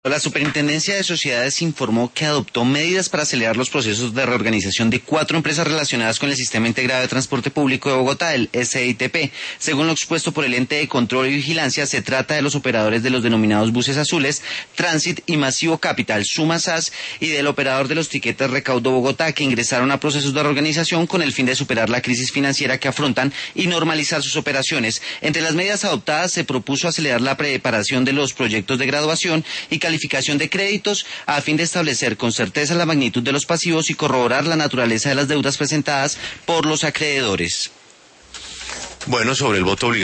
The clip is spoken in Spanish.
La Superintendencia de Sociedades informó que adoptó medidas para acelerar los procesos de reorganización de 4 empresas relacionadas con el Sistema Integrado de Transporte Público de Bogotá, el SITP. Según lo expuesto por el ente de control y vigilancia, se trata de los operadores de los denominados buses azules, Transit y Masivo Capital, Suma SAS, y del operador de los tiquetes Recaudo Bogotá, que ingresaron a procesos de reorganización con el fin de superar la crisis financiera que afrontan y normalizar sus operaciones. Entre las medidas adoptadas se propuso acelerar la preparación de los proyectos de graduación y calificación de créditos a fin de establecer con certeza la magnitud de los pasivos y corroborar la naturaleza de las deudas presentadas por los acreedores. Bueno, sobre el voto obligatorio.